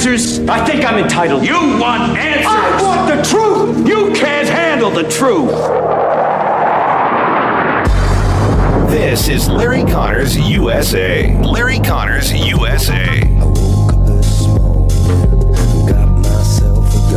answers? I think I'm entitled. You want answers? I want the truth! You can't handle the truth. This is Larry Connors USA. Larry Connors USA. I woke up this morning, got myself a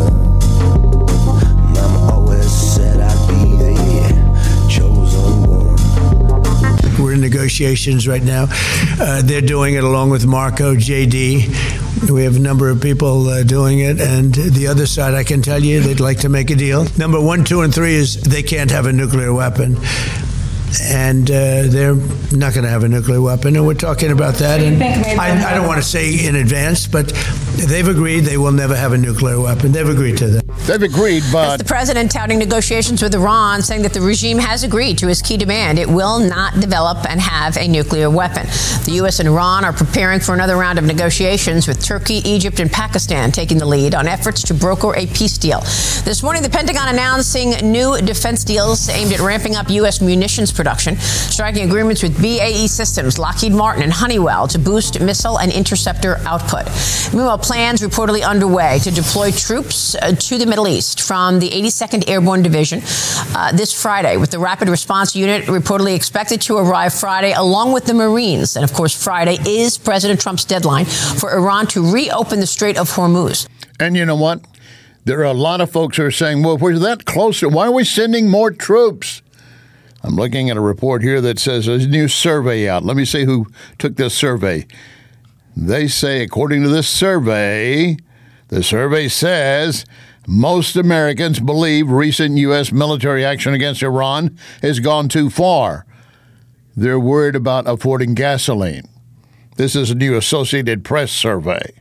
gun. Mama always said I'd be the chosen one. We're in negotiations right now. They're doing it along with Marco, JD. We have a number of people doing it. And the other side, I can tell you, they'd like to make a deal. Number 1, 2, and 3 is they can't have a nuclear weapon. And they're not going to have a nuclear weapon, and we're talking about that. And I don't want to say in advance, but they've agreed they will never have a nuclear weapon. They've agreed to that. They've agreed, but... That's the president touting negotiations with Iran, saying that the regime has agreed to his key demand. It will not develop and have a nuclear weapon. The U.S. and Iran are preparing for another round of negotiations, with Turkey, Egypt, and Pakistan taking the lead on efforts to broker a peace deal. This morning, the Pentagon announcing new defense deals aimed at ramping up U.S. munitions production, striking agreements with BAE Systems, Lockheed Martin, and Honeywell to boost missile and interceptor output. Meanwhile, plans reportedly underway to deploy troops to the Middle East from the 82nd Airborne Division this Friday, with the Rapid Response Unit reportedly expected to arrive Friday along with the Marines. And of course, Friday is President Trump's deadline for Iran to reopen the Strait of Hormuz. And you know what? There are a lot of folks who are saying, well, we're that close. Why are we sending more troops? I'm looking at a report here that says there's a new survey out. Let me see who took this survey. They say, according to this survey, the survey says most Americans believe recent U.S. military action against Iran has gone too far. They're worried about affording gasoline. This is a new Associated Press survey.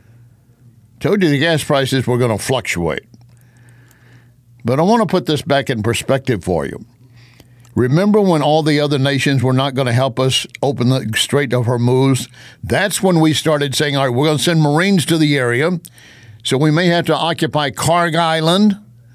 Told you the gas prices were going to fluctuate. But I want to put this back in perspective for you. Remember when all the other nations were not going to help us open the Strait of Hormuz? That's when we started saying, all right, we're going to send Marines to the area, so we may have to occupy Karg Island.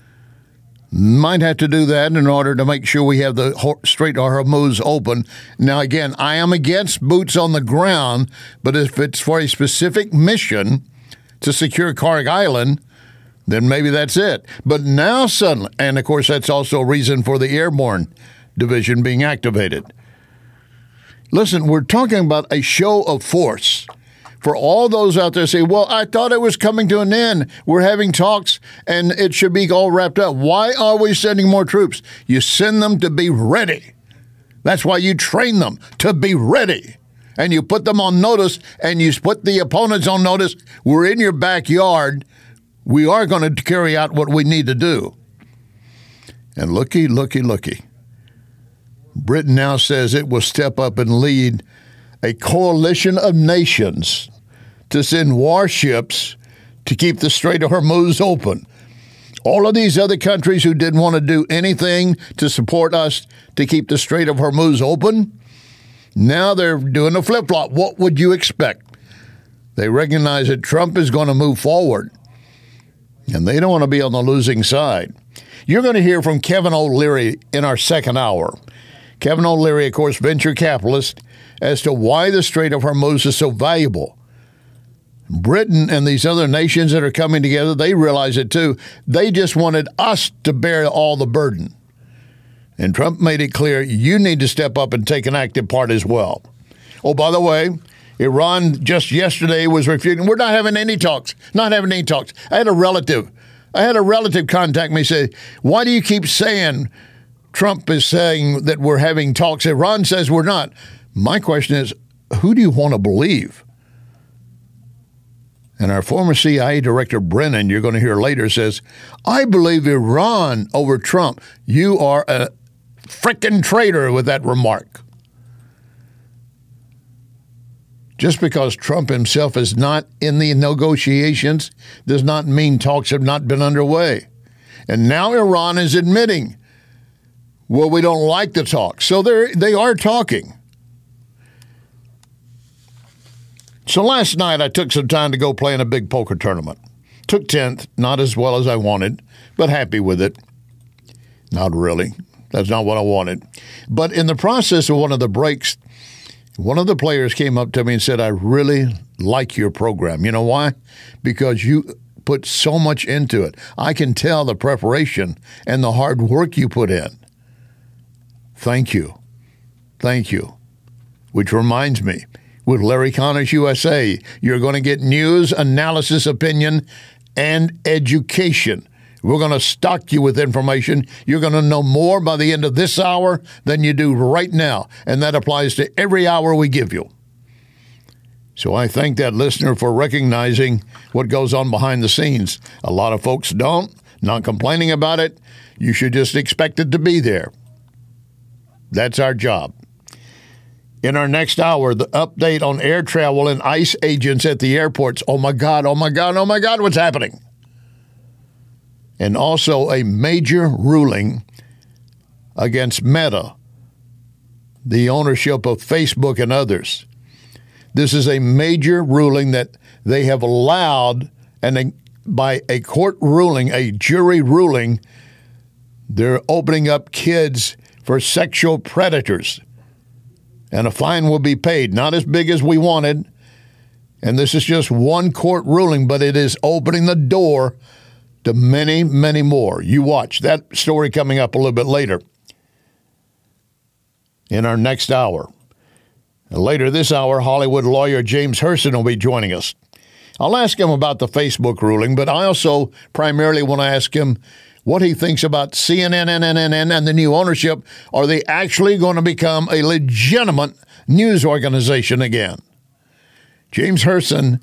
Might have to do that in order to make sure we have the Strait of Hormuz open. Now, again, I am against boots on the ground, but if it's for a specific mission to secure Karg Island, then maybe that's it. But now suddenly, and of course that's also a reason for the Airborne Division being activated. Listen, we're talking about a show of force. For all those out there say, well, I thought it was coming to an end. We're having talks and it should be all wrapped up. Why are we sending more troops? You send them to be ready. That's why you train them to be ready. And you put them on notice and you put the opponents on notice. We're in your backyard. We are going to carry out what we need to do. And looky. Britain now says it will step up and lead a coalition of nations to send warships to keep the Strait of Hormuz open. All of these other countries who didn't want to do anything to support us to keep the Strait of Hormuz open, now they're doing a flip-flop. What would you expect? They recognize that Trump is going to move forward, and they don't want to be on the losing side. You're going to hear from Kevin O'Leary in our second hour. Kevin O'Leary, of course, venture capitalist, as to why the Strait of Hormuz is so valuable. Britain and these other nations that are coming together, they realize it too. They just wanted us to bear all the burden. And Trump made it clear, you need to step up and take an active part as well. Oh, by the way, Iran just yesterday was refuting. We're not having any talks. Not having any talks. I had a relative contact me say, why do you keep saying Trump is saying that we're having talks? Iran says we're not. My question is, who do you want to believe? And our former CIA director, Brennan, you're going to hear later, says, I believe Iran over Trump. You are a frickin' traitor with that remark. Just because Trump himself is not in the negotiations does not mean talks have not been underway. And now Iran is admitting, well, we don't like the talks. So they are talking. So last night I took some time to go play in a big poker tournament. Took 10th, not as well as I wanted, but happy with it. Not really. That's not what I wanted. But in the process of one of the breaks, One of the players came up to me and said, I really like your program. You know why? Because you put so much into it. I can tell the preparation and the hard work you put in. Thank you. Thank you. Which reminds me, with Larry Connors USA, you're going to get news, analysis, opinion, and education. We're going to stock you with information. You're going to know more by the end of this hour than you do right now. And that applies to every hour we give you. So I thank that listener for recognizing what goes on behind the scenes. A lot of folks don't, not complaining about it. You should just expect it to be there. That's our job. In our next hour, the update on air travel and ICE agents at the airports. Oh my God, oh my God, oh my God, what's happening? And also a major ruling against Meta, the ownership of Facebook and others. This is a major ruling that they have allowed, and by a court ruling, a jury ruling, they're opening up kids for sexual predators. And a fine will be paid, not as big as we wanted. And this is just one court ruling, but it is opening the door to many, many more. You watch that story coming up a little bit later in our next hour. And later this hour, Hollywood lawyer James Herson will be joining us. I'll ask him about the Facebook ruling, but I also primarily want to ask him what he thinks about CNN and the new ownership. Are they actually going to become a legitimate news organization again? James Herson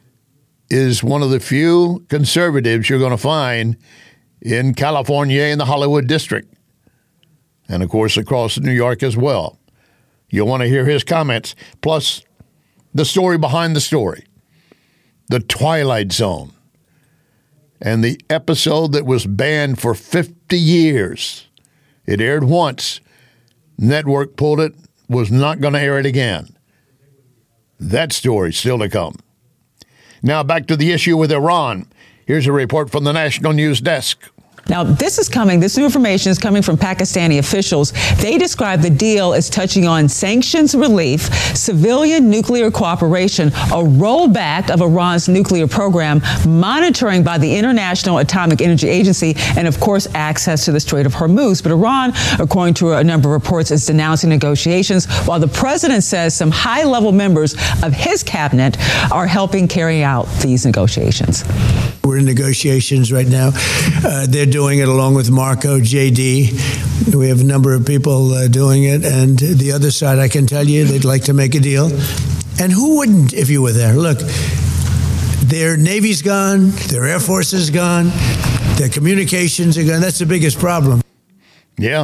is one of the few conservatives you're going to find in California in the Hollywood district. And, of course, across New York as well. You'll want to hear his comments, plus the story behind the story, the Twilight Zone, and the episode that was banned for 50 years. It aired once. Network pulled it, was not going to air it again. That story still to come. Now back to the issue with Iran. Here's a report from the National News Desk. Now, this new information is coming from Pakistani officials. They describe the deal as touching on sanctions relief, civilian nuclear cooperation, a rollback of Iran's nuclear program, monitoring by the International Atomic Energy Agency, and, of course, access to the Strait of Hormuz. But Iran, according to a number of reports, is denouncing negotiations, while the president says some high-level members of his cabinet are helping carry out these negotiations. We're in negotiations right now. They're doing it along with Marco, JD. We have a number of people doing it. And the other side, I can tell you, they'd like to make a deal. And who wouldn't if you were there? Look, their Navy's gone. Their Air Force is gone. Their communications are gone. That's the biggest problem. Yeah.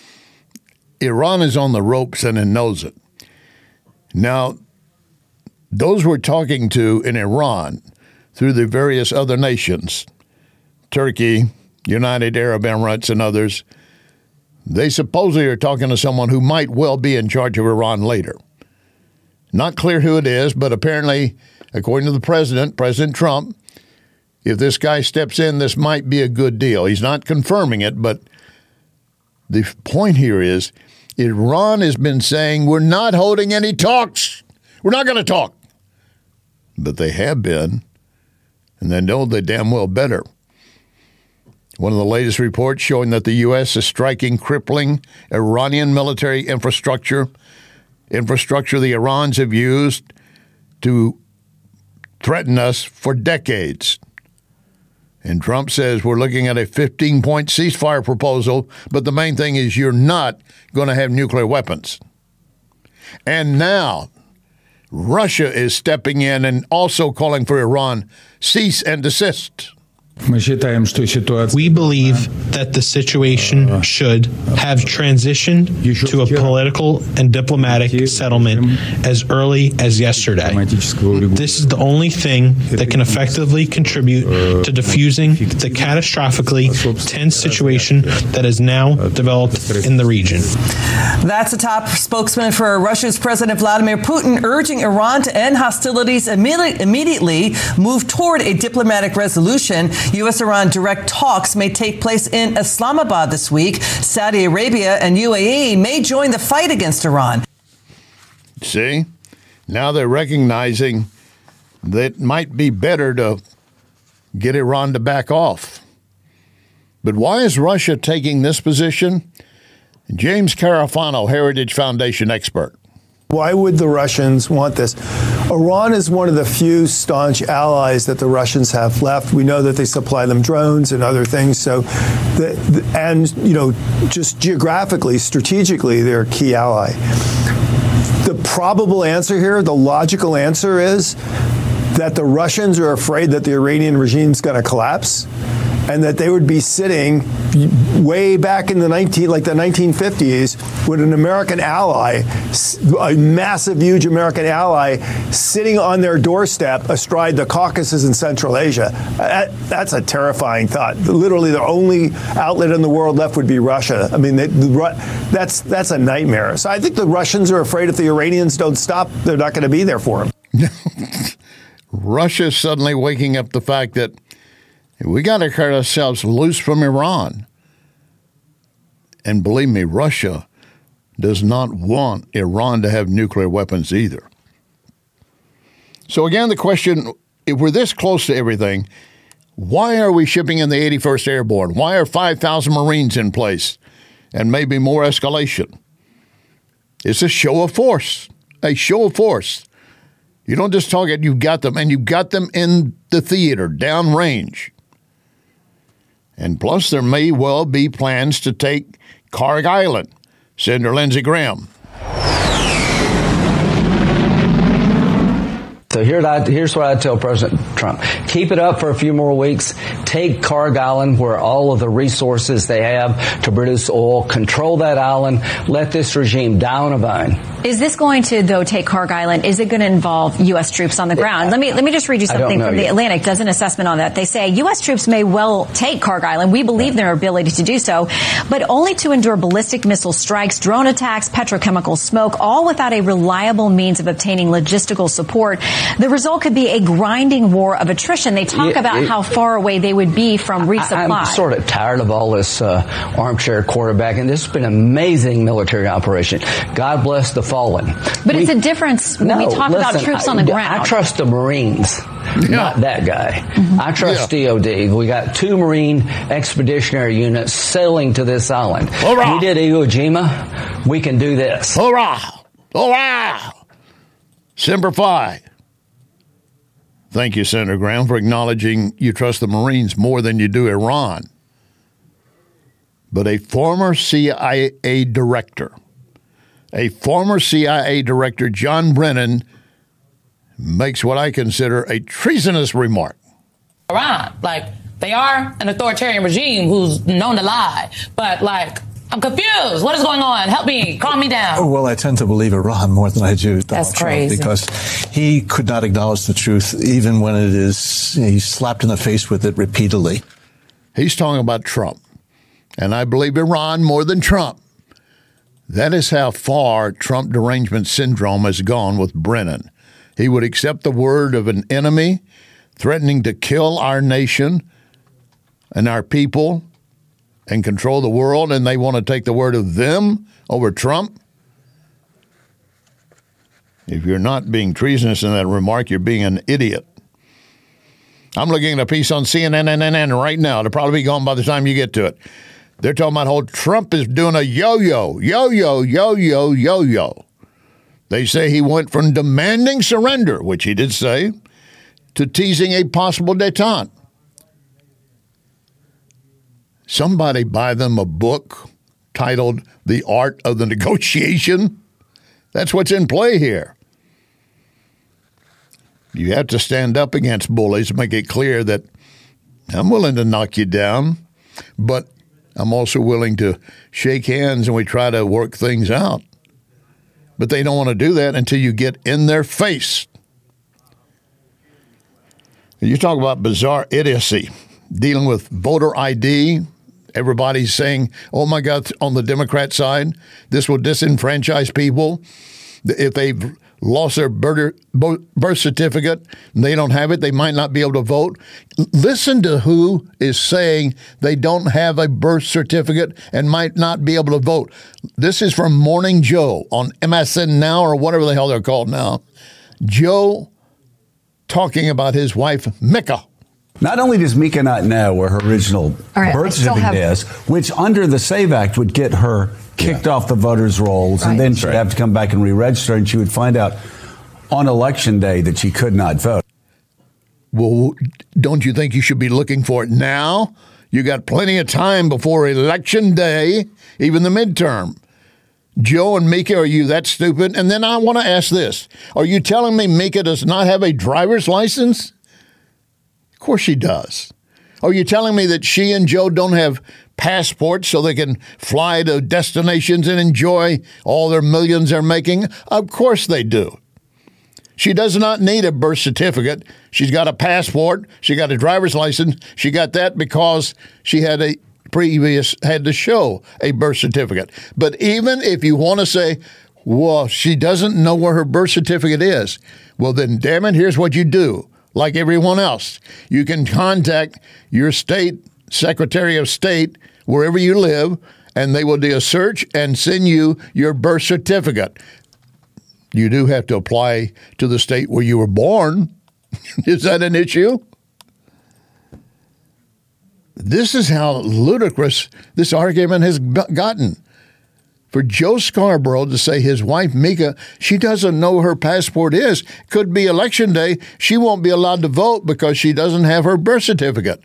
Iran is on the ropes and it knows it. Now, those we're talking to in Iran through the various other nations, Turkey, United Arab Emirates, and others, they supposedly are talking to someone who might well be in charge of Iran later. Not clear who it is, but apparently, according to the president, President Trump, if this guy steps in, this might be a good deal. He's not confirming it, but the point here is Iran has been saying, we're not holding any talks. We're not going to talk. But they have been. And they know they damn well better. One of the latest reports showing that the U.S. is striking crippling Iranian military infrastructure the Iranians have used to threaten us for decades. And Trump says we're looking at a 15-point ceasefire proposal, but the main thing is you're not going to have nuclear weapons. And now Russia is stepping in and also calling for Iran cease and desist. We believe that the situation should have transitioned to a political and diplomatic settlement as early as yesterday. This is the only thing that can effectively contribute to diffusing the catastrophically tense situation that has now developed in the region. That's a top spokesman for Russia's President Vladimir Putin, urging Iran to end hostilities immediately, move toward a diplomatic resolution. U.S.-Iran direct talks may take place in Islamabad this week. Saudi Arabia and UAE may join the fight against Iran. See? Now they're recognizing that it might be better to get Iran to back off. But why is Russia taking this position? James Carafano, Heritage Foundation expert. Why would the Russians want this? Iran is one of the few staunch allies that the Russians have left. We know that they supply them drones and other things. So, just geographically, strategically, they're a key ally. The probable answer here, the logical answer is that the Russians are afraid that the Iranian regime is going to collapse, and that they would be sitting way back in the 1950s with an American ally, a massive, huge American ally, sitting on their doorstep astride the Caucasus in Central Asia. That's a terrifying thought. Literally, the only outlet in the world left would be Russia. I mean, that's a nightmare. So I think the Russians are afraid if the Iranians don't stop, they're not going to be there for them. Russia's suddenly waking up the fact that we got to cut ourselves loose from Iran. And believe me, Russia does not want Iran to have nuclear weapons either. So again, the question, if we're this close to everything, why are we shipping in the 81st Airborne? Why are 5,000 Marines in place and maybe more escalation? It's a show of force, a show of force. You don't just talk it, you've got them, and you've got them in the theater, downrange. And plus, there may well be plans to take Carg Island. Senator Lindsey Graham. So here's what I tell President Trump. Keep it up for a few more weeks. Take Carg Island, where all of the resources they have to produce oil. Control that island. Let this regime die on a vine. Is this going to, though, take Carg Island? Is it going to involve U.S. troops on the ground? Let me just read you something from The Atlantic. Does an assessment on that. They say U.S. troops may well take Carg Island. We believe their ability to do so, but only to endure ballistic missile strikes, drone attacks, petrochemical smoke, all without a reliable means of obtaining logistical support. The result could be a grinding war of attrition. They talk about how far away they would be from resupply. I'm sort of tired of all this armchair quarterbacking. This has been an amazing military operation. God bless the fallen. But it's a difference when we talk about troops on the ground. I trust the Marines, not that guy. Mm-hmm. I trust DOD. We got 2 Marine expeditionary units sailing to this island. Hurrah! We did Iwo Jima. We can do this. Hurrah! Hurrah! Semper Fi. Thank you, Senator Graham, for acknowledging you trust the Marines more than you do Iran. But a former CIA director, John Brennan, makes what I consider a treasonous remark. Iran, they are an authoritarian regime who's known to lie, but I'm confused. What is going on? Help me. Calm me down. Well, I tend to believe Iran more than I do Donald Trump, crazy. Because he could not acknowledge the truth, even when he's slapped in the face with it repeatedly. He's talking about Trump, and I believe Iran more than Trump. That is how far Trump derangement syndrome has gone with Brennan. He would accept the word of an enemy threatening to kill our nation and our people and control the world, and they want to take the word of them over Trump. If you're not being treasonous in that remark, you're being an idiot. I'm looking at a piece on CNN right now. It'll probably be gone by the time you get to it. They're talking about how Trump is doing a yo-yo. They say he went from demanding surrender, which he did say, to teasing a possible détente. Somebody buy them a book titled The Art of the Negotiation. That's what's in play here. You have to stand up against bullies, make it clear that I'm willing to knock you down, but I'm also willing to shake hands and we try to work things out. But they don't want to do that until you get in their face. You talk about bizarre idiocy, dealing with voter ID. Everybody's saying, oh, my God, on the Democrat side, this will disenfranchise people. If they've lost their birth certificate, and they don't have it, they might not be able to vote. Listen to who is saying they don't have a birth certificate and might not be able to vote. This is from Morning Joe on MSN Now, or whatever the hell they're called now. Joe talking about his wife, Mika. Not only does Mika not know where her original birth certificate is, which under the SAVE Act would get her kicked off the voters' rolls, and then she'd have to come back and re-register, and she would find out on Election Day that she could not vote. Well, don't you think you should be looking for it now? You got plenty of time before Election Day, even the midterm. Joe and Mika, are you that stupid? And then I want to ask this. Are you telling me Mika does not have a driver's license? Of course she does. Are you telling me that she and Joe don't have passports so they can fly to destinations and enjoy all their millions they're making? Of course they do. She does not need a birth certificate. She's got a passport. She got a driver's license. She got that because she had to show a birth certificate. But even if you want to say, well, she doesn't know where her birth certificate is, well, then, damn it, here's what you do. Like everyone else, you can contact your state Secretary of State wherever you live, and they will do a search and send you your birth certificate. You do have to apply to the state where you were born. Is that an issue? This is how ludicrous this argument has gotten. For Joe Scarborough to say his wife, Mika, she doesn't know her passport is. Could be Election Day. She won't be allowed to vote because she doesn't have her birth certificate.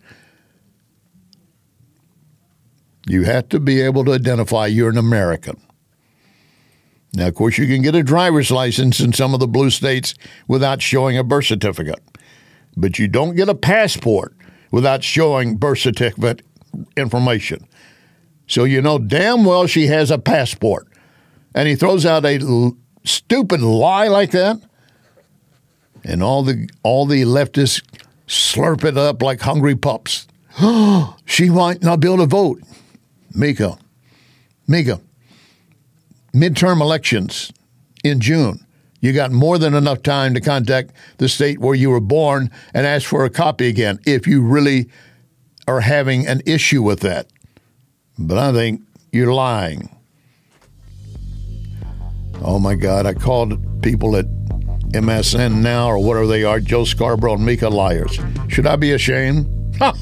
You have to be able to identify you're an American. Now, of course, you can get a driver's license in some of the blue states without showing a birth certificate. But you don't get a passport without showing birth certificate information. So you know damn well she has a passport. And he throws out a stupid lie like that. And all the leftists slurp it up like hungry pups. She might not be able to vote. Mika, midterm elections in June. You got more than enough time to contact the state where you were born and ask for a copy again if you really are having an issue with that. But I think you're lying. Oh, my God. I called people at MSN Now or whatever they are, Joe Scarborough and Mika, liars. Should I be ashamed? Ha!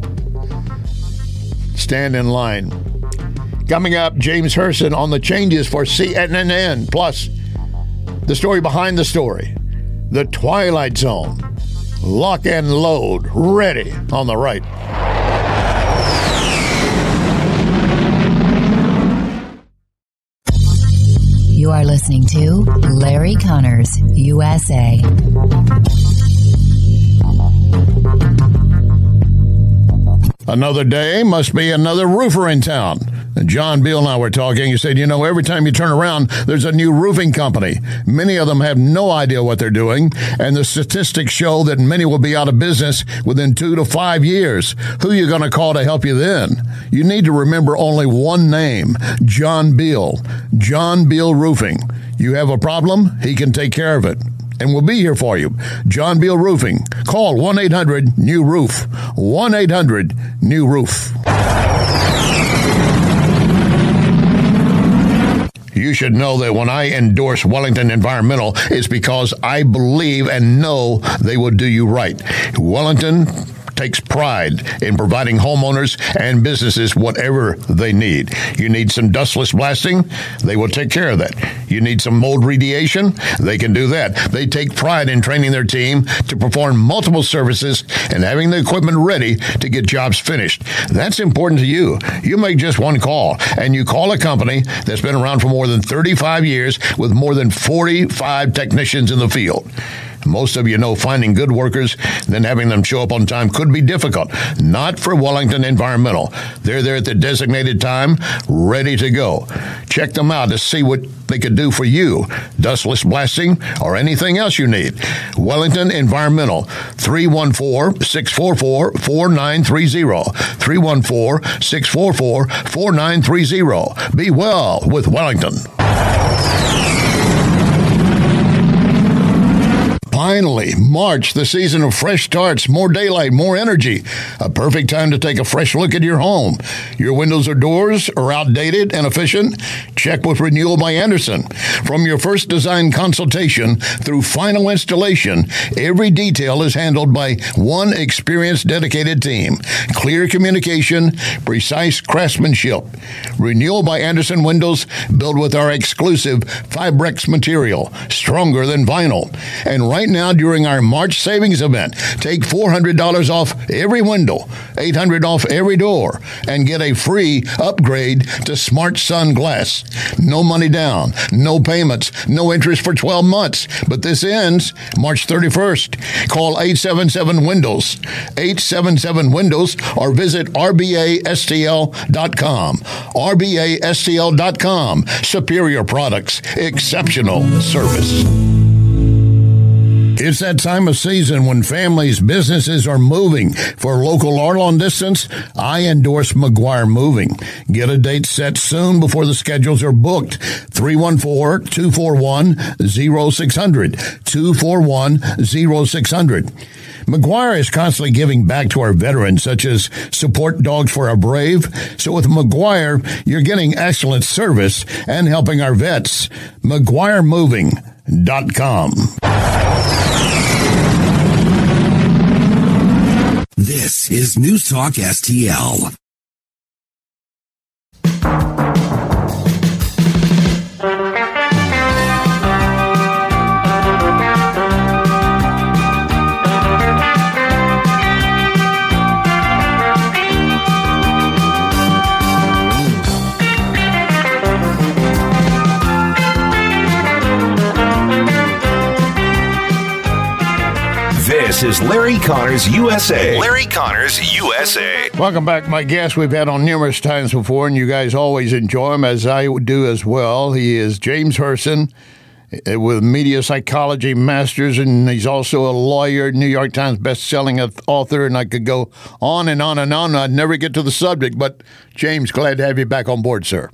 Stand in line. Coming up, James Herson on the changes for CNN. Plus, the story behind the story. The Twilight Zone. Lock and load. Ready on the right. You are listening to Larry Connors, USA. Another day must be another roofer in town. And John Beal and I were talking. He said, every time you turn around, there's a new roofing company. Many of them have no idea what they're doing. And the statistics show that many will be out of business within 2 to 5 years. Who are you going to call to help you then? You need to remember only one name, John Beal. John Beal Roofing. You have a problem, he can take care of it. And we'll be here for you. John Beal Roofing. Call 1-800-NEW-ROOF. 1-800-NEW-ROOF. You should know that when I endorse Wellington Environmental, it's because I believe and know they will do you right. Wellington takes pride in providing homeowners and businesses whatever they need. You need some dustless blasting? They will take care of that. You need some mold remediation? They can do that. They take pride in training their team to perform multiple services and having the equipment ready to get jobs finished. That's important to you. You make just one call, and you call a company that's been around for more than 35 years with more than 45 technicians in the field. Most of you know finding good workers, then having them show up on time could be difficult. Not for Wellington Environmental. They're there at the designated time, ready to go. Check them out to see what they could do for you. Dustless blasting or anything else you need. Wellington Environmental, 314-644-4930. 314-644-4930. Be well with Wellington. Finally, March, the season of fresh starts, more daylight, more energy. A perfect time to take a fresh look at your home. Your windows or doors are outdated and efficient? Check with Renewal by Andersen. From your first design consultation through final installation, every detail is handled by one experienced, dedicated team. Clear communication, precise craftsmanship. Renewal by Andersen windows built with our exclusive Fibrex material, stronger than vinyl. And right now, during our March savings event, take $400 off every window, $800 off every door, and get a free upgrade to Smart Sun Glass. No money down, no payments, no interest for 12 months. But this ends March 31st. Call 877-WINDOWS, 877-WINDOWS, or visit rbastl.com. rbastl.com. Superior products, exceptional service. It's that time of season when families, businesses are moving. For local or long distance, I endorse McGuire Moving. Get a date set soon before the schedules are booked. 314-241-0600. 241-0600. McGuire is constantly giving back to our veterans, such as support dogs for our brave. So with McGuire, you're getting excellent service and helping our vets. McGuireMoving.com. This is News Talk STL. This is Larry Connors USA. Larry Connors USA. Welcome back. My guest we've had on numerous times before, and you guys always enjoy him, as I do as well. He is James Herson with media psychology masters, and he's also a lawyer, New York Times best-selling author, and I could go on and on and on. I'd never get to the subject, but James, glad to have you back on board, sir.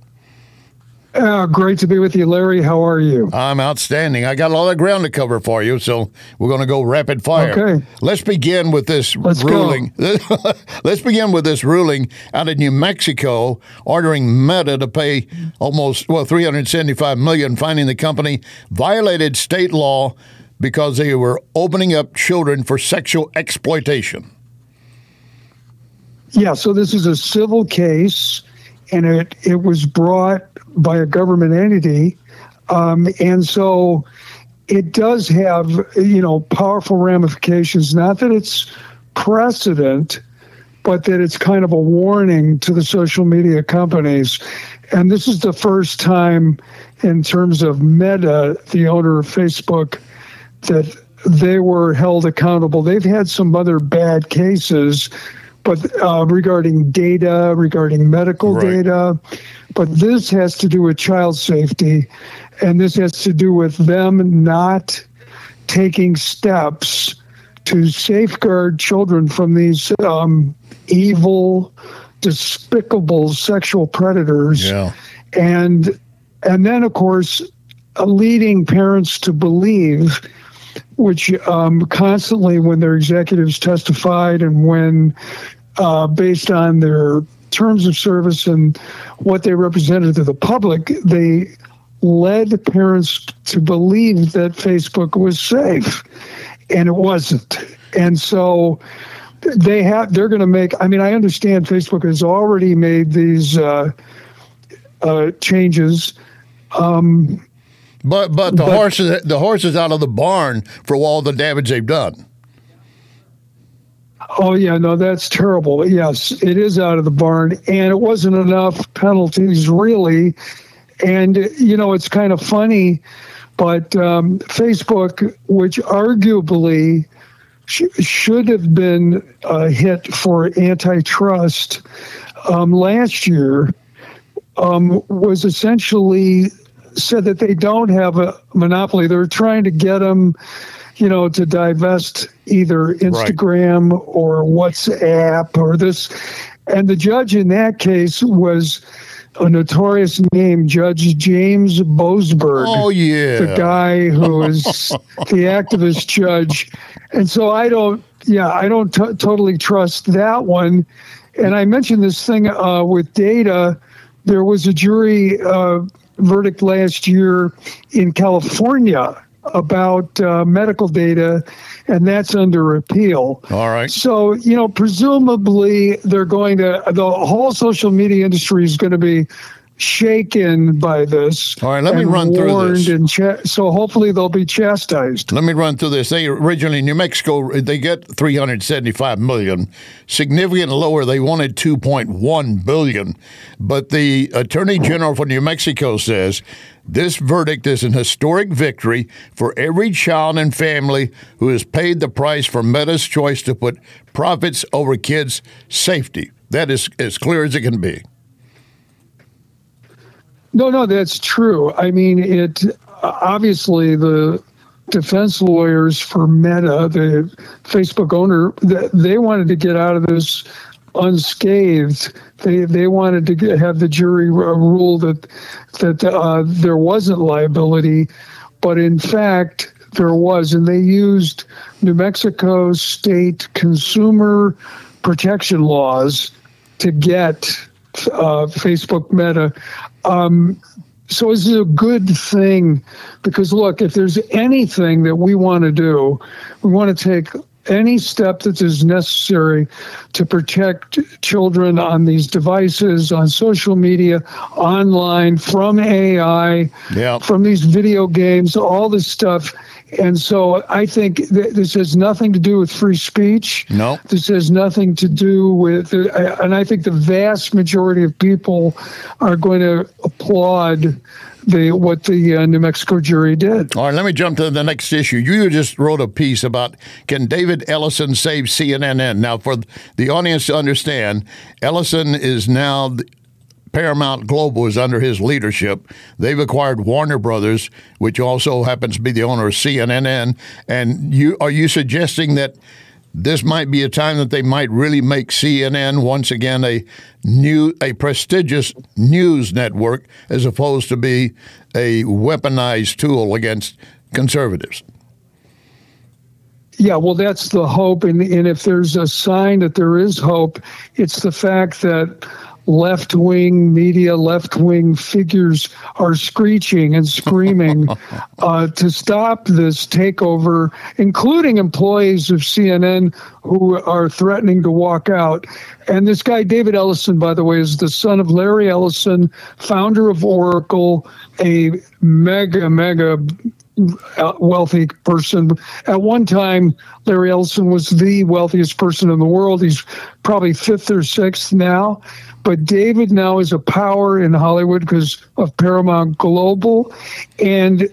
Great to be with you, Larry. How are you? I'm outstanding. I got a lot of ground to cover for you, so we're going to go rapid fire. Okay. Let's begin with this ruling. Let's begin with this ruling out of New Mexico, ordering Meta to pay almost $375 million, finding the company violated state law because they were opening up children for sexual exploitation. Yeah. So this is a civil case, and it was brought by a government entity. And so it does have, powerful ramifications, not that it's precedent, but that it's kind of a warning to the social media companies. And this is the first time in terms of Meta, the owner of Facebook, that they were held accountable. They've had some other bad cases, but regarding data, regarding medical data. But this has to do with child safety, and this has to do with them not taking steps to safeguard children from these evil, despicable sexual predators. Yeah. And then, of course, leading parents to believe, which constantly when their executives testified and when based on their terms of service and what they represented to the public, they led parents to believe that Facebook was safe, and it wasn't. And so they're going to make, I understand Facebook has already made these changes. But the horse is out of the barn for all the damage they've done. Oh, yeah, no, that's terrible. Yes, it is out of the barn, and it wasn't enough penalties, really. And, it's kind of funny, but Facebook, which arguably should have been hit for antitrust last year, was essentially said that they don't have a monopoly. They're trying to get them to divest either Instagram or WhatsApp or this. And the judge in that case was a notorious name, Judge James Boasberg. Oh, yeah. The guy who is the activist judge. And so I don't totally trust that one. And I mentioned this thing with data. There was a jury verdict last year in California about medical data, and that's under appeal. All right. So, presumably the whole social media industry is going to be shaken by this. All right, let me run through this. And so hopefully they'll be chastised. Let me run through this. They originally, New Mexico, they get $375 million. Significant lower, they wanted $2.1 billion. But the Attorney General for New Mexico says this verdict is an historic victory for every child and family who has paid the price for Meta's choice to put profits over kids' safety. That is as clear as it can be. No, that's true. I mean, it obviously the defense lawyers for Meta, the Facebook owner, they wanted to get out of this unscathed. They wanted to have the jury rule that there wasn't liability, but in fact there was, and they used New Mexico state consumer protection laws to get Facebook Meta. So this is a good thing because, look, if there's anything that we want to do, we want to take any step that is necessary to protect children on these devices, on social media, online, from AI, from these video games, all this stuff. And so I think this has nothing to do with free speech. No. This has nothing to do with, and I think the vast majority of people are going to applaud what the New Mexico jury did. All right, let me jump to the next issue. You just wrote a piece about can David Ellison save CNN? Now, for the audience to understand, Ellison is now Paramount Global is under his leadership. They've acquired Warner Brothers, which also happens to be the owner of CNN. And are you suggesting that this might be a time that they might really make CNN once again a prestigious news network as opposed to be a weaponized tool against conservatives? Yeah, well, that's the hope. And if there's a sign that there is hope, it's the fact that left-wing media, left-wing figures are screeching and screaming to stop this takeover, including employees of CNN who are threatening to walk out. And this guy, David Ellison, by the way, is the son of Larry Ellison, founder of Oracle, a mega wealthy person. At one time, Larry Ellison was the wealthiest person in the world. He's probably fifth or sixth now. But David now is a power in Hollywood because of Paramount Global. And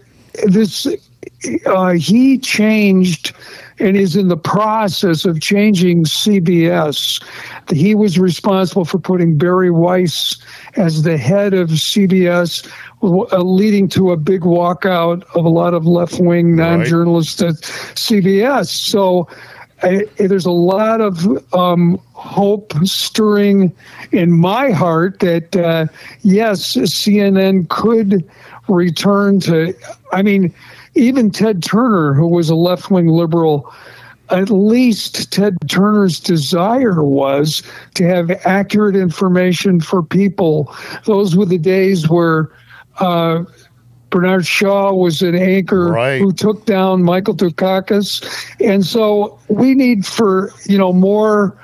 he changed and is in the process of changing CBS. He was responsible for putting Barry Weiss as the head of CBS, leading to a big walkout of a lot of left-wing non-journalists at CBS. So there's a lot of hope stirring in my heart that, yes, CNN could return to, even Ted Turner, who was a left-wing liberal, at least Ted Turner's desire was to have accurate information for people. Those were the days where Bernard Shaw was an anchor who took down Michael Dukakis. And so we need more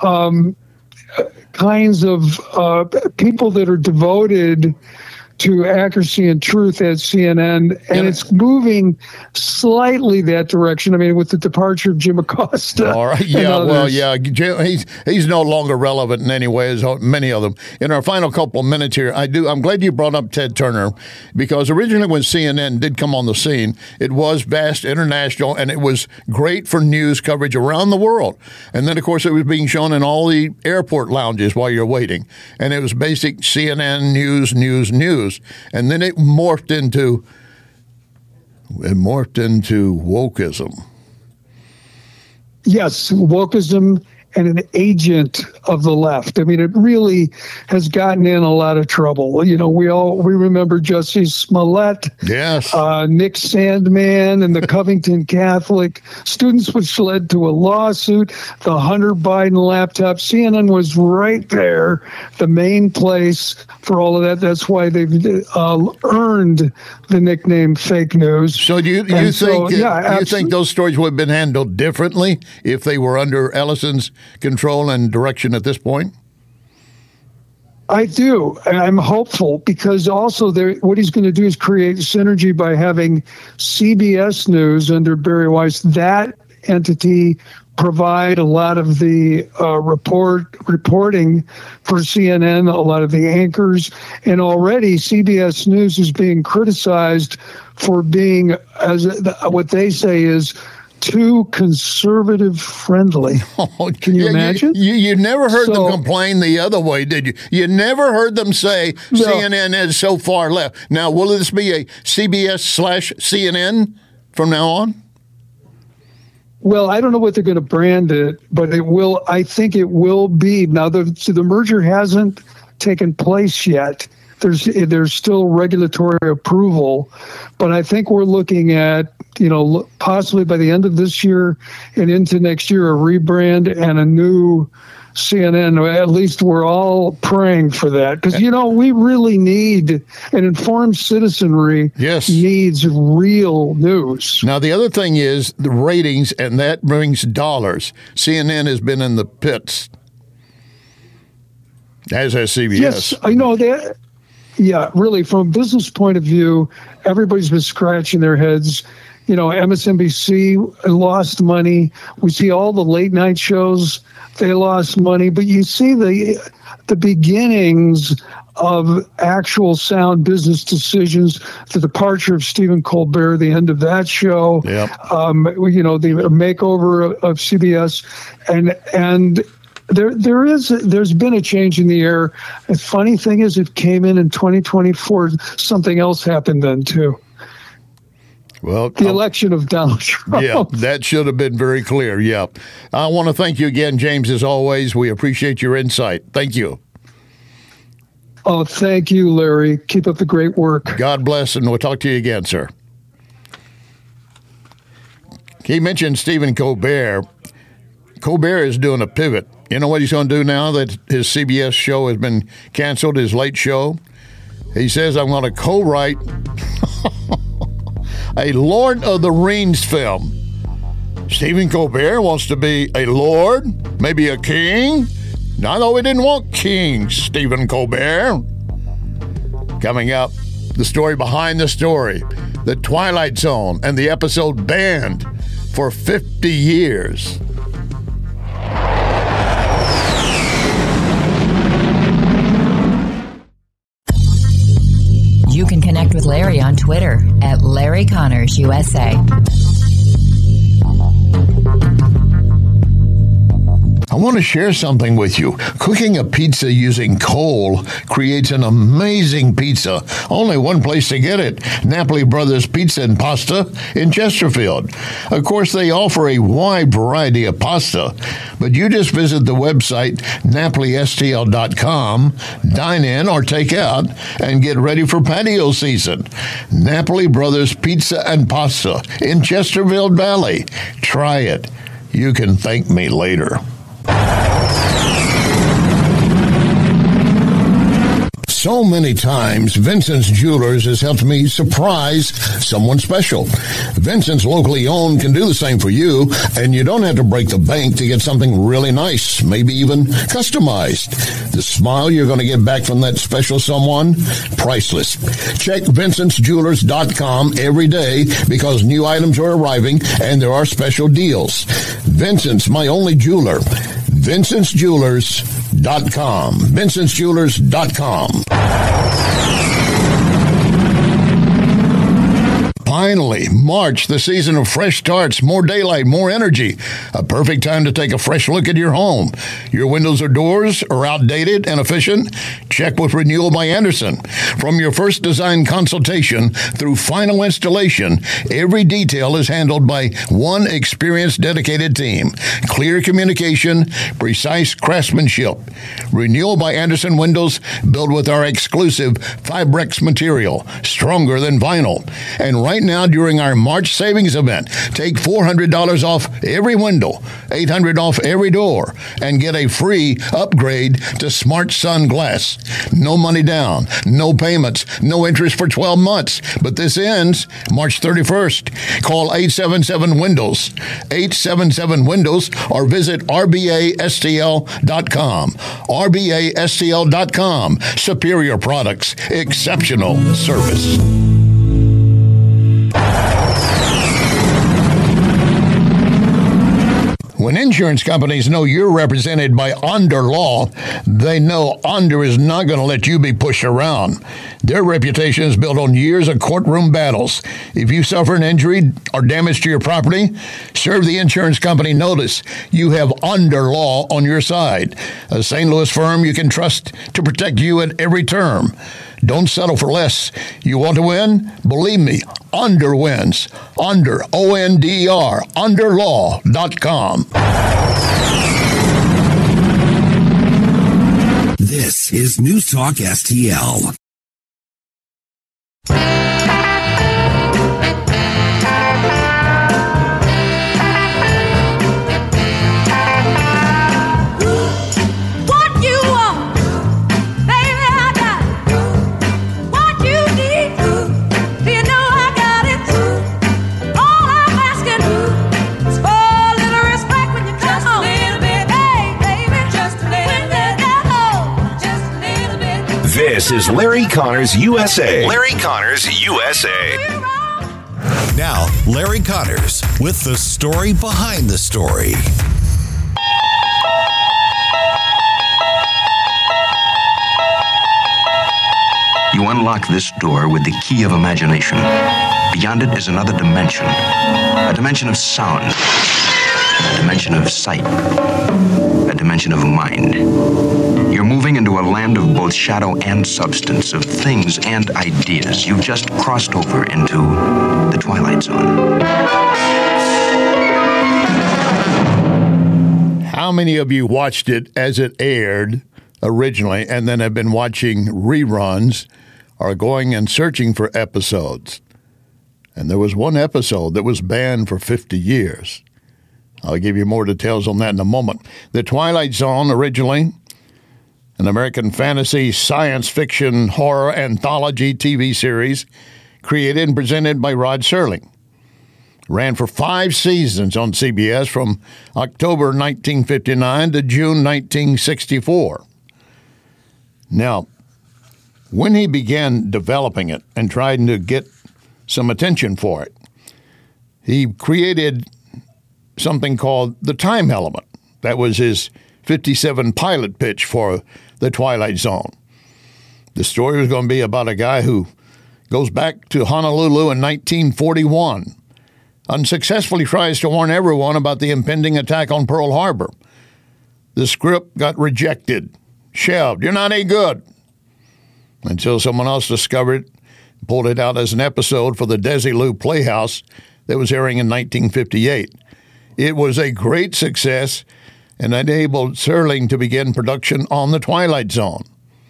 kinds of people that are devoted to accuracy and truth at CNN, and it's moving slightly that direction. with the departure of Jim Acosta. All right, Jim, he's no longer relevant in any way as many of them. In our final couple of minutes here, I'm glad you brought up Ted Turner, because originally when CNN did come on the scene, it was vast, international, and it was great for news coverage around the world. And then, of course, it was being shown in all the airport lounges while you're waiting, and it was basic CNN news. And then it morphed into wokeism. Yes, wokeism and an agent of the left. I mean, it really has gotten in a lot of trouble. You know, we remember Jussie Smollett, yes, Nick Sandmann, and the Covington Catholic students, which led to a lawsuit. The Hunter Biden laptop. CNN was right there, the main place for all of that. That's why they've earned the nickname fake news. So do you think those stories would have been handled differently if they were under Ellison's control and direction at this point? I do. I'm hopeful because also what he's going to do is create synergy by having CBS News under Barry Weiss, that entity, provide a lot of the reporting for CNN, a lot of the anchors, and already CBS News is being criticized for being, as what they say is, too conservative friendly. Can you imagine? You never heard them complain the other way, did you? You never heard them say CNN is so far left. Now, will this be a CBS/CNN from now on? Well, I don't know what they're going to brand it, but it will. I think it will be. Now, the merger hasn't taken place yet. There's still regulatory approval, but I think we're looking at, possibly by the end of this year and into next year, a rebrand and a new CNN. At least we're all praying for that because, we really need an informed citizenry. Yes. Needs real news. Now, the other thing is the ratings, and that brings dollars. CNN has been in the pits, as has CBS. Yes, I know that. Yeah, really, from a business point of view, everybody's been scratching their heads. MSNBC lost money. We see all the late night shows, they lost money. But you see the beginnings of actual sound business decisions, the departure of Stephen Colbert, the end of that show, yep. The makeover of CBS, and there's been a change in the air. The funny thing is, it came in 2024. Something else happened then too. Well, the election of Donald Trump. Yeah, that should have been very clear. Yeah. I want to thank you again, James, as always. We appreciate your insight. Thank you. Oh, thank you, Larry. Keep up the great work. God bless, and we'll talk to you again, sir. He mentioned Stephen Colbert. Colbert is doing a pivot. You know what he's going to do now that his CBS show has been canceled, his late show? He says, I'm going to co-write a Lord of the Rings film. Stephen Colbert wants to be a lord, maybe a king. I know we didn't want kings, Stephen Colbert. Coming up, the story behind the story, The Twilight Zone, and the episode banned for 50 years. You can connect with Larry on Twitter at Larry Connors USA. I want to share something with you. Cooking a pizza using coal creates an amazing pizza. Only one place to get it, Napoli Brothers Pizza and Pasta in Chesterfield. Of course, they offer a wide variety of pasta, but you just visit the website napolistl.com, dine in or take out, and get ready for patio season. Napoli Brothers Pizza and Pasta in Chesterfield Valley. Try it. You can thank me later. So many times, Vincent's Jewelers has helped me surprise someone special. Vincent's, locally owned, can do the same for you, and you don't have to break the bank to get something really nice, maybe even customized. The smile you're going to get back from that special someone, priceless. Check VincentsJewelers.com every day because new items are arriving and there are special deals. Vincent's, my only jeweler. VincentsJewelers.com. VincentsJewelers.com. Finally, March, the season of fresh starts, more daylight, more energy. A perfect time to take a fresh look at your home. Your windows or doors are outdated and efficient? Check with Renewal by Andersen. From your first design consultation through final installation, every detail is handled by one experienced, dedicated team. Clear communication, precise craftsmanship. Renewal by Andersen windows built with our exclusive Fibrex material, stronger than vinyl. And right now, during our March savings event, take $400 off every window, $800 off every door, and get a free upgrade to Smart Sun Glass. No money down, no payments, no interest for 12 months. But this ends March 31st. Call 877-WINDOWS, 877-WINDOWS, or visit rbastl.com. rbastl.com. Superior products, exceptional service. When insurance companies know you're represented by Onder Law, they know Onder is not going to let you be pushed around. Their reputation is built on years of courtroom battles. If you suffer an injury or damage to your property, serve the insurance company notice. You have Onder Law on your side, a St. Louis firm you can trust to protect you at every term. Don't settle for less. You want to win? Believe me, Onder wins. Onder, O-N-D-R, underlaw.com. This is News Talk STL. This is Larry Connors USA. Larry Connors USA. Now, Larry Connors with the story behind the story. You unlock this door with the key of imagination. Beyond it is another dimension. A dimension of sound. A dimension of sight. A dimension of mind. You're moving into a land of both shadow and substance, of things and ideas. You've just crossed over into the Twilight Zone. How many of you watched it as it aired originally and then have been watching reruns or going and searching for episodes? And there was one episode that was banned for 50 years. I'll give you more details on that in a moment. The Twilight Zone, originally an American fantasy, science fiction, horror anthology TV series created and presented by Rod Serling. Ran for 5 seasons on CBS from October 1959 to June 1964. Now, when he began developing it and trying to get some attention for it, he created something called the time element. That was his 57 pilot pitch for the Twilight Zone. The story was going to be about a guy who goes back to Honolulu in 1941, unsuccessfully tries to warn everyone about the impending attack on Pearl Harbor. The script got rejected, shelved. You're not any good. Until someone else discovered it, pulled it out as an episode for the Desilu Playhouse that was airing in 1958. It was a great success and enabled Serling to begin production on The Twilight Zone.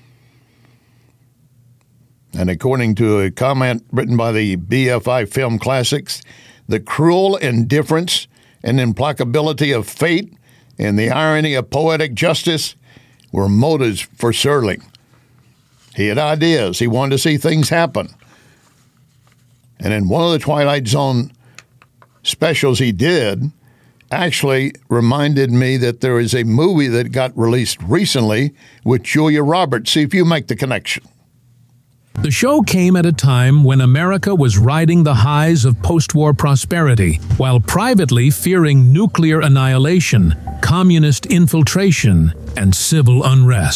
And according to a comment written by the BFI Film Classics, the cruel indifference and implacability of fate and the irony of poetic justice were motives for Serling. He had ideas. He wanted to see things happen. And in one of the Twilight Zone specials he did, actually reminded me that there is a movie that got released recently with Julia Roberts. See if you make the connection. The show came at a time when America was riding the highs of post-war prosperity, while privately fearing nuclear annihilation, communist infiltration, and civil unrest.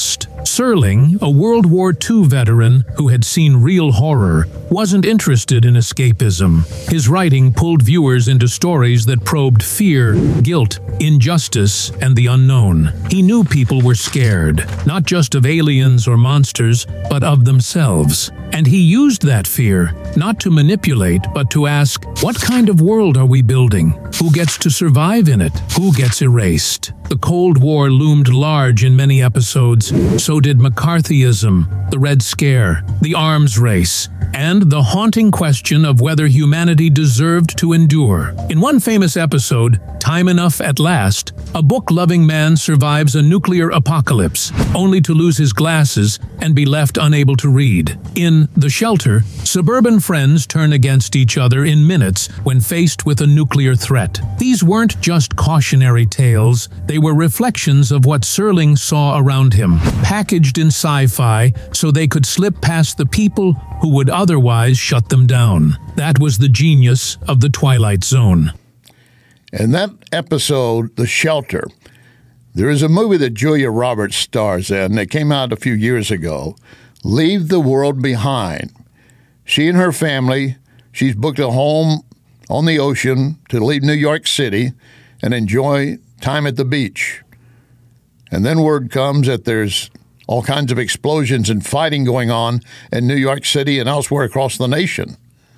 Serling, a World War II veteran who had seen real horror, wasn't interested in escapism. His writing pulled viewers into stories that probed fear, guilt, injustice, and the unknown. He knew people were scared, not just of aliens or monsters, but of themselves. And he used that fear, not to manipulate, but to ask, what kind of world are we building? Who gets to survive in it? Who gets erased? The Cold War loomed large in many episodes. So did McCarthyism, the Red Scare, the arms race, and the haunting question of whether humanity deserved to endure. In one famous episode, Time Enough at Last, a book-loving man survives a nuclear apocalypse, only to lose his glasses and be left unable to read. In The Shelter, suburban friends turn against each other in minutes when faced with a nuclear threat. These weren't just cautionary tales, they were reflections of what Serling saw around him, packaged in sci-fi so they could slip past the people who would otherwise shut them down. That was the genius of The Twilight Zone. In that episode, The Shelter, there is a movie that Julia Roberts stars in that came out a few years ago, Leave the World Behind. She and her family, she's booked a home on the ocean to leave New York City and enjoy time at the beach. And then word comes that there's all kinds of explosions and fighting going on in New York City and elsewhere across the nation.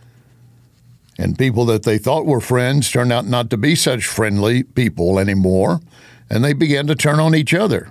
And people that they thought were friends turned out not to be such friendly people anymore, and they began to turn on each other.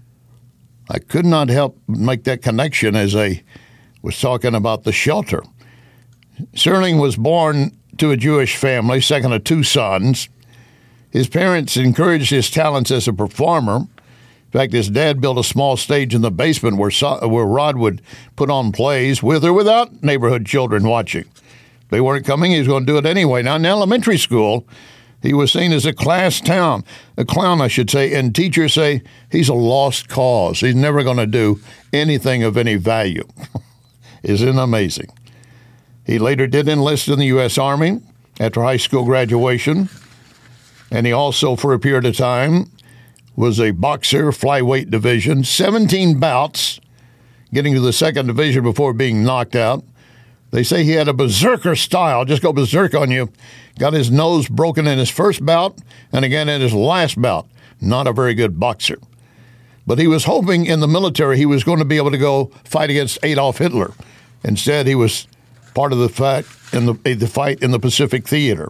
I could not help make that connection as I was talking about The Shelter. Serling was born to a Jewish family, second of two sons. His parents encouraged his talents as a performer. In fact, his dad built a small stage in the basement where Rod would put on plays with or without neighborhood children watching. They weren't coming, he was going to do it anyway. Now, in elementary school, he was seen as a clown, and teachers say he's a lost cause. He's never going to do anything of any value. Isn't it amazing? He later did enlist in the U.S. Army after high school graduation, and he also, for a period of time, was a boxer, flyweight division, 17 bouts, getting to the second division before being knocked out. They say he had a berserker style, just go berserk on you. Got his nose broken in his first bout and again in his last bout. Not a very good boxer. But he was hoping in the military he was going to be able to go fight against Adolf Hitler. Instead, he was part of the fight in the Pacific Theater.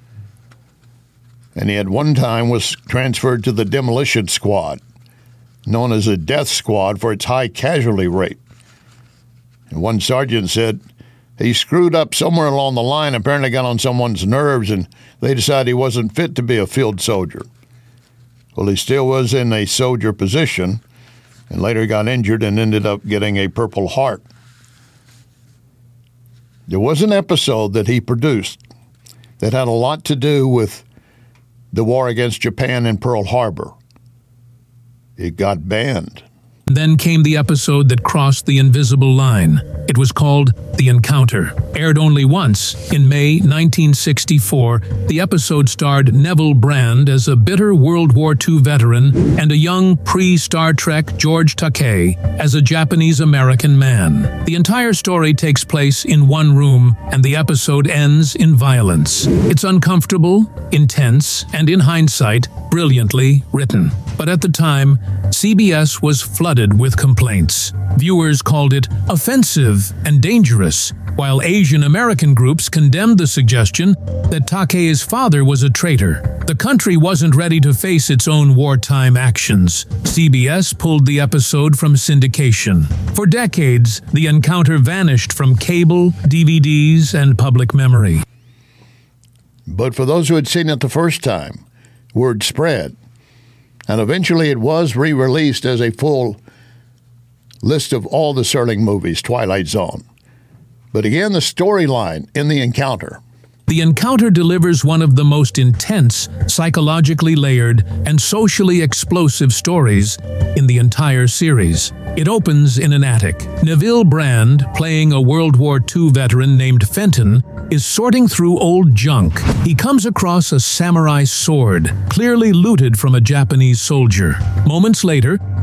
And he at one time was transferred to the Demolition Squad, known as the Death Squad for its high casualty rate. And one sergeant said he screwed up somewhere along the line, apparently got on someone's nerves, and they decided he wasn't fit to be a field soldier. Well, he still was in a soldier position, and later got injured and ended up getting a Purple Heart. There was an episode that he produced that had a lot to do with the war against Japan in Pearl Harbor. It got banned. Then came the episode that crossed the invisible line. It was called The Encounter. Aired only once, in May 1964, the episode starred Neville Brand as a bitter World War II veteran and a young pre-Star Trek George Takei as a Japanese-American man. The entire story takes place in one room, and the episode ends in violence. It's uncomfortable, intense, and in hindsight, brilliantly written. But at the time, CBS was flooded with complaints. Viewers called it offensive and dangerous, while Asian American groups condemned the suggestion that Takei's father was a traitor. The country wasn't ready to face its own wartime actions. CBS pulled the episode from syndication. For decades, The Encounter vanished from cable, DVDs, and public memory. But for those who had seen it the first time, word spread. And eventually it was re-released as a full list of all the Serling movies, Twilight Zone. But again, the storyline in The Encounter. The Encounter delivers one of the most intense, psychologically layered, and socially explosive stories in the entire series. It opens in an attic. Neville Brand, playing a World War II veteran named Fenton, is sorting through old junk. He comes across a samurai sword, clearly looted from a Japanese soldier. Moments later,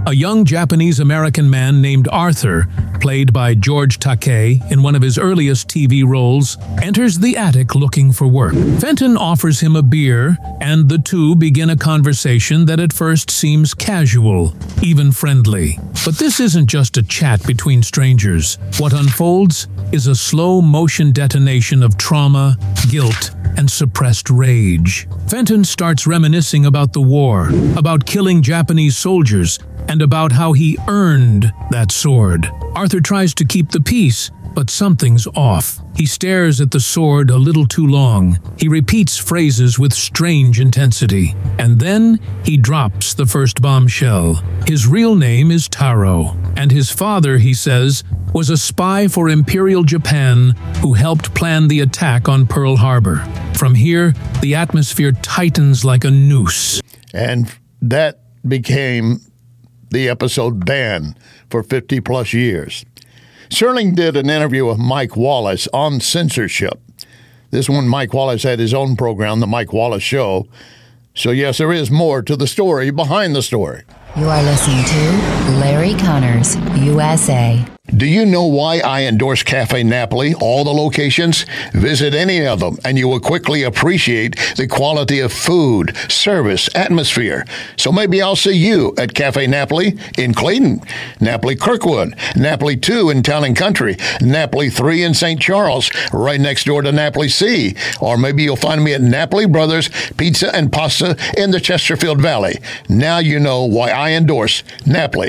A young Japanese-American man named Arthur, played by George Takei in one of his earliest TV roles, enters the attic looking for work. Fenton offers him a beer, and the two begin a conversation that at first seems casual, even friendly. But this isn't just a chat between strangers. What unfolds is a slow-motion detonation of trauma, guilt, and suppressed rage. Fenton starts reminiscing about the war, about killing Japanese soldiers, and about how he earned that sword. Arthur tries to keep the peace, but something's off. He stares at the sword a little too long. He repeats phrases with strange intensity. And then he drops the first bombshell. His real name is Taro, and his father, he says, was a spy for Imperial Japan who helped plan the attack on Pearl Harbor. From here, the atmosphere tightens like a noose. And that became the episode ban for 50-plus years. Serling did an interview with Mike Wallace on censorship. This one, Mike Wallace had his own program, The Mike Wallace Show. So yes, there is more to the story behind the story. You are listening to Larry Connors, USA. Do you know why I endorse Cafe Napoli, all the locations? Visit any of them, and you will quickly appreciate the quality of food, service, atmosphere. So maybe I'll see you at Cafe Napoli in Clayton, Napoli Kirkwood, Napoli 2 in Town and Country, Napoli 3 in St. Charles, right next door to Napoli C. Or maybe you'll find me at Napoli Brothers Pizza and Pasta in the Chesterfield Valley. Now you know why I endorse Napoli,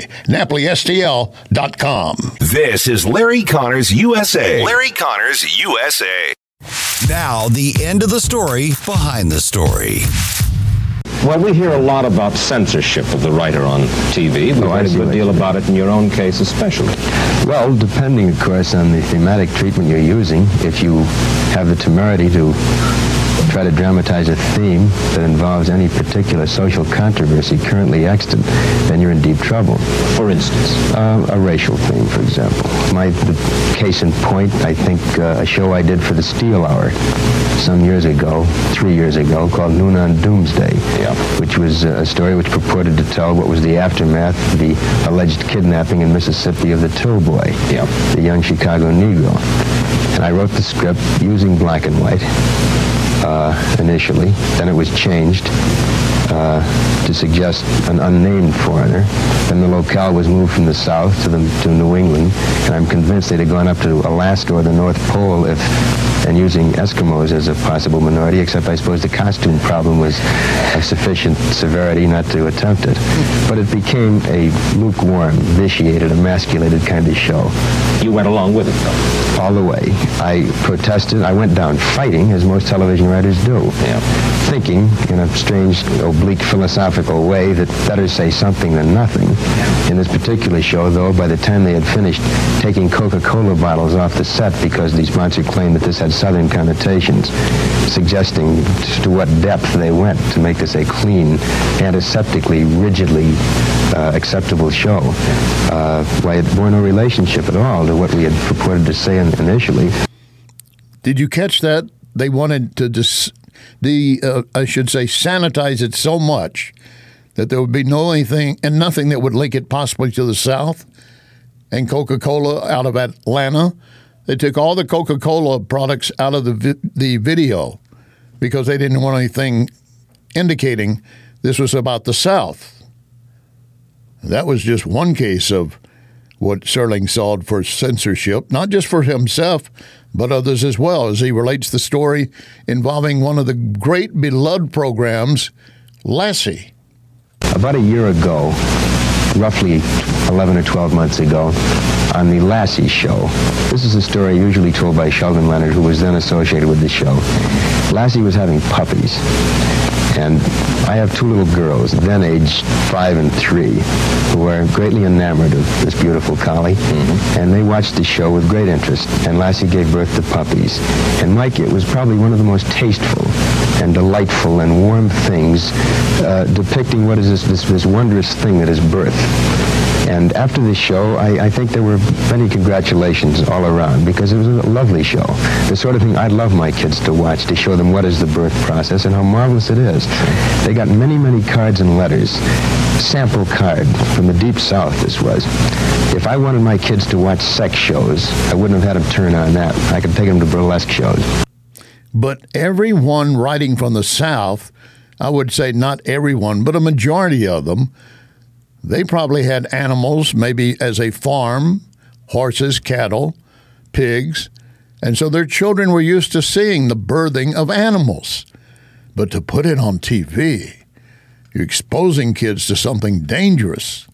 NapoliSTL.com. This is Larry Connors USA. Larry Connors USA. Now, the end of the story behind the story. Well, we hear a lot about censorship of the writer on TV. We've heard a good deal about it in your own case especially. Well, depending, of course, on the thematic treatment you're using, if you have the temerity to try to dramatize a theme that involves any particular social controversy currently extant, then you're in deep trouble. For instance? A racial theme, for example. The case in point, I think, a show I did for the Steel Hour some years ago, 3 years ago, called Noon on Doomsday, which was a story which purported to tell what was the aftermath of the alleged kidnapping in Mississippi of the Till Boy, the young Chicago Negro. And I wrote the script using black and white initially. Then it was changed to suggest an unnamed foreigner. Then the locale was moved from the South to New England, and I'm convinced they'd have gone up to Alaska or the North Pole and using Eskimos as a possible minority, except I suppose the costume problem was of sufficient severity not to attempt it. But it became a lukewarm, vitiated, emasculated kind of show. You went along with it, though? All the way. I protested. I went down fighting, as most television writers do, thinking in a strange, oblique, philosophical way that better say something than nothing. In this particular show, though, by the time they had finished taking Coca-Cola bottles off the set because the sponsor claimed that this had Southern connotations, suggesting to what depth they went to make this a clean, antiseptically, rigidly acceptable show. Why it bore no relationship at all to what we had purported to say initially. Did you catch that? They wanted to sanitize it so much that there would be nothing that would link it possibly to the South. And Coca-Cola out of Atlanta, they took all the Coca-Cola products out of the video because they didn't want anything indicating this was about the South. That was just one case of what Serling saw for censorship, not just for himself, but others as well, as he relates the story involving one of the great beloved programs, Lassie. About a year ago, roughly 11 or 12 months ago, on the Lassie Show. This is a story usually told by Sheldon Leonard, who was then associated with the show. Lassie was having puppies. And I have two little girls, then aged 5 and 3, who are greatly enamored of this beautiful collie. And they watched the show with great interest. And Lassie gave birth to puppies. And like it was probably one of the most tasteful and delightful and warm things depicting what is this wondrous thing that is birth. And after the show, I think there were many congratulations all around because it was a lovely show. The sort of thing I'd love my kids to watch to show them what is the birth process and how marvelous it is. They got many, many cards and letters sample card from the Deep South, this was. If I wanted my kids to watch sex shows, I wouldn't have had them turn on that. I could take them to burlesque shows. But everyone writing from the South, I would say not everyone, but a majority of them, they probably had animals, maybe as a farm, horses, cattle, pigs, and so their children were used to seeing the birthing of animals. But to put it on TV, you're exposing kids to something dangerous.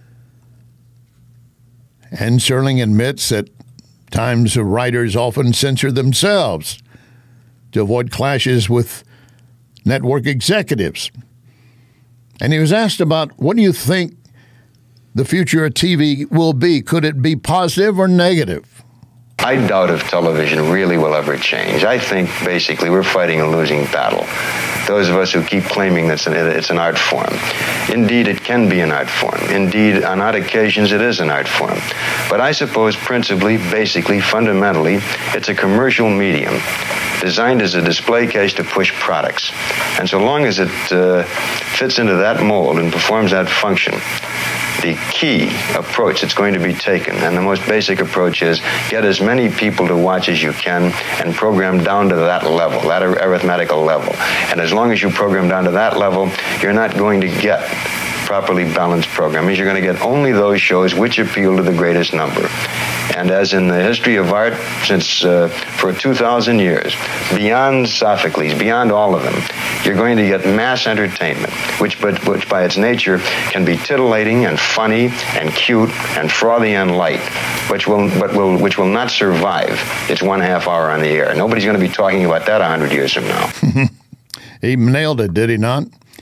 And Serling admits that times writers often censor themselves to avoid clashes with network executives. And he was asked about, what do you think the future of TV will be? Could it be positive or negative? I doubt if television really will ever change. I think basically we're fighting a losing battle. Those of us who keep claiming that it's an art form. Indeed, it can be an art form. Indeed, on odd occasions, it is an art form. But I suppose principally, basically, fundamentally, it's a commercial medium designed as a display case to push products. And so long as it fits into that mold and performs that function, the key approach that's going to be taken, and the most basic approach, is get as many people to watch as you can and program down to that level, that arithmetical level. And as long as you program down to that level, you're not going to get properly balanced programming. You're going to get only those shows which appeal to the greatest number. And as in the history of art, since for 2,000 years, beyond Sophocles, beyond all of them, you're going to get mass entertainment, which by its nature can be titillating and funny and cute and frothy and light, which will not survive its 1/2 hour on the air. Nobody's going to be talking about that 100 years from now. He nailed it, did he not?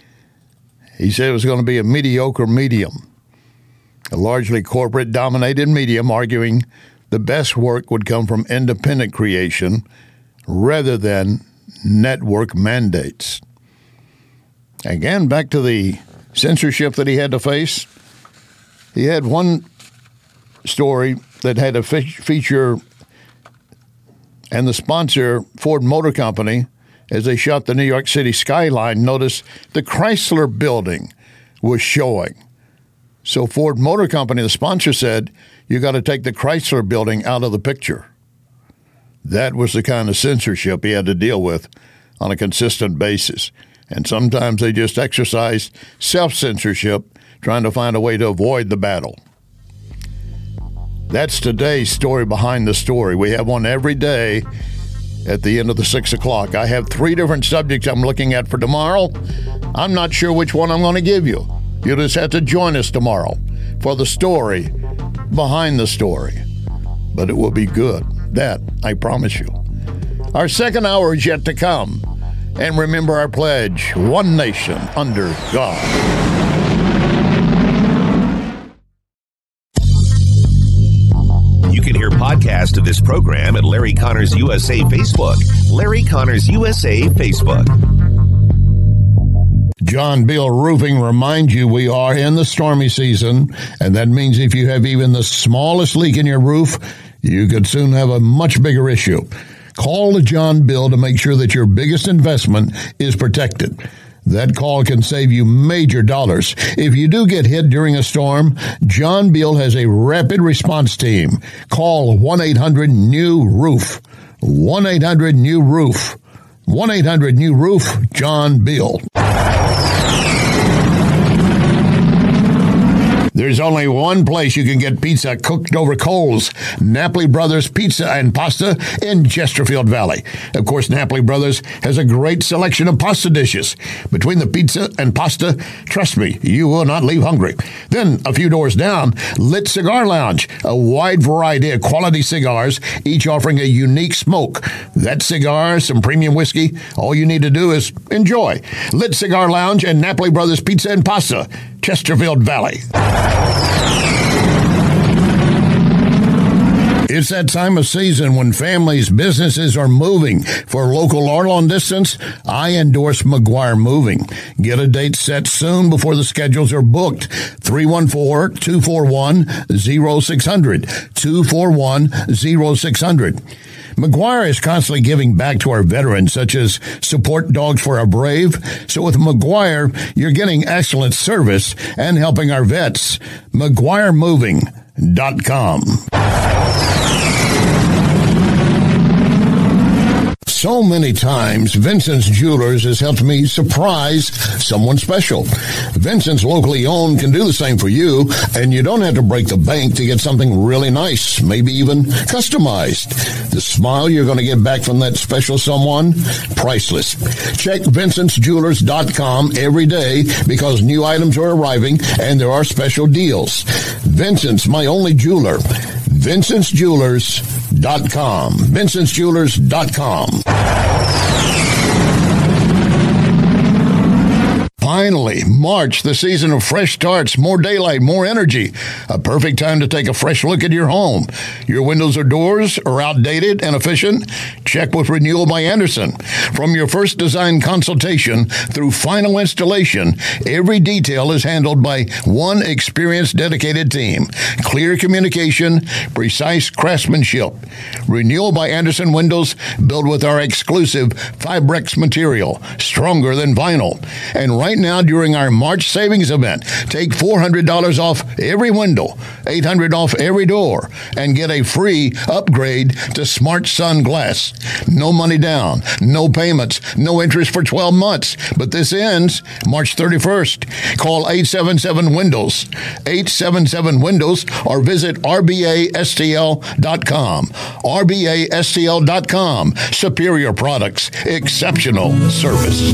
He said it was going to be a mediocre medium, a largely corporate-dominated medium, arguing the best work would come from independent creation rather than network mandates. Again, back to the censorship that he had to face. He had one story that had a feature, and the sponsor, Ford Motor Company, as they shot the New York City skyline, noticed the Chrysler Building was showing. So Ford Motor Company, the sponsor, said, you got to take the Chrysler Building out of the picture. That was the kind of censorship he had to deal with on a consistent basis. And sometimes they just exercised self-censorship, trying to find a way to avoid the battle. That's today's story behind the story. We have one every day at the end of the 6 o'clock. I have 3 different subjects I'm looking at for tomorrow. I'm not sure which one I'm going to give you. You'll just have to join us tomorrow for the story behind the story. But it will be good. That, I promise you. Our second hour is yet to come. And remember our pledge, one nation under God. You can hear podcasts of this program at Larry Connors USA Facebook. Larry Connors USA Facebook. John Bill Roofing reminds you we are in the stormy season, and that means if you have even the smallest leak in your roof, you could soon have a much bigger issue. Call John Bill to make sure that your biggest investment is protected. That call can save you major dollars. If you do get hit during a storm, John Bill has a rapid response team. Call 1-800-NEW-ROOF. 1-800-NEW-ROOF. 1-800-NEW-ROOF, John Bill. There's only one place you can get pizza cooked over coals. Napoli Brothers Pizza and Pasta in Chesterfield Valley. Of course, Napoli Brothers has a great selection of pasta dishes. Between the pizza and pasta, trust me, you will not leave hungry. Then, a few doors down, Lit Cigar Lounge. A wide variety of quality cigars, each offering a unique smoke. That cigar, some premium whiskey, all you need to do is enjoy. Lit Cigar Lounge and Napoli Brothers Pizza and Pasta, Chesterfield Valley. It's that time of season when families, businesses are moving. For local or long distance, I endorse McGuire Moving. Get a date set soon before the schedules are booked. 314-241-0600. 241-0600. McGuire is constantly giving back to our veterans, such as support dogs for our brave. So with McGuire, you're getting excellent service and helping our vets. McGuireMoving.com. So many times, Vincent's Jewelers has helped me surprise someone special. Vincent's locally owned can do the same for you, and you don't have to break the bank to get something really nice, maybe even customized. The smile you're going to get back from that special someone, priceless. Check VincentsJewelers.com every day because new items are arriving and there are special deals. Vincent's, my only jeweler. VincentsJewelers.com. VincentsJewelers.com. Finally, March, the season of fresh starts, more daylight, more energy. A perfect time to take a fresh look at your home. Your windows or doors are outdated and efficient? Check with Renewal by Andersen. From your first design consultation through final installation, every detail is handled by one experienced, dedicated team. Clear communication, precise craftsmanship. Renewal by Andersen windows built with our exclusive Fibrex material, stronger than vinyl. And right now, during our March savings event, take $400 off every window, $800 off every door, and get a free upgrade to Smart Sun Glass. No money down, no payments, no interest for 12 months. But this ends March 31st. Call 877-WINDOWS, 877-WINDOWS, or visit RBASTL.com. RBASTL.com. Superior products, exceptional service.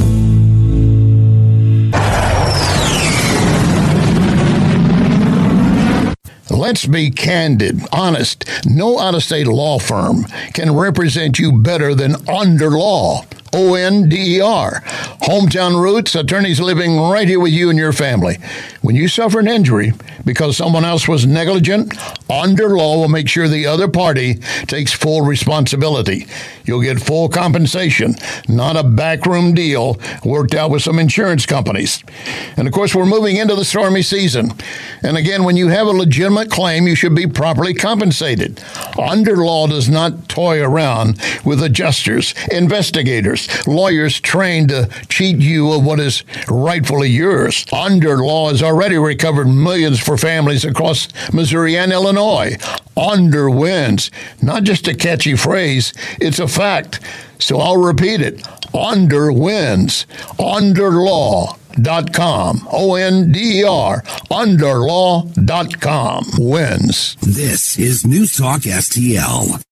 Let's be candid, honest. No out-of-state law firm can represent you better than Onder Law. ONDER. Hometown roots, attorneys living right here with you and your family. When you suffer an injury because someone else was negligent, Onder Law will make sure the other party takes full responsibility. You'll get full compensation, not a backroom deal worked out with some insurance companies. And of course, we're moving into the stormy season. And again, when you have a legitimate claim, you should be properly compensated. Onder Law does not toy around with adjusters, investigators, lawyers trained to cheat you of what is rightfully yours. Onder Law has already recovered millions for families across Missouri and Illinois. Onder wins. Not just a catchy phrase, it's a fact. So I'll repeat it. Onder wins. Onderlaw.com. ONDER. Underlaw.com. Wins. This is News Talk STL.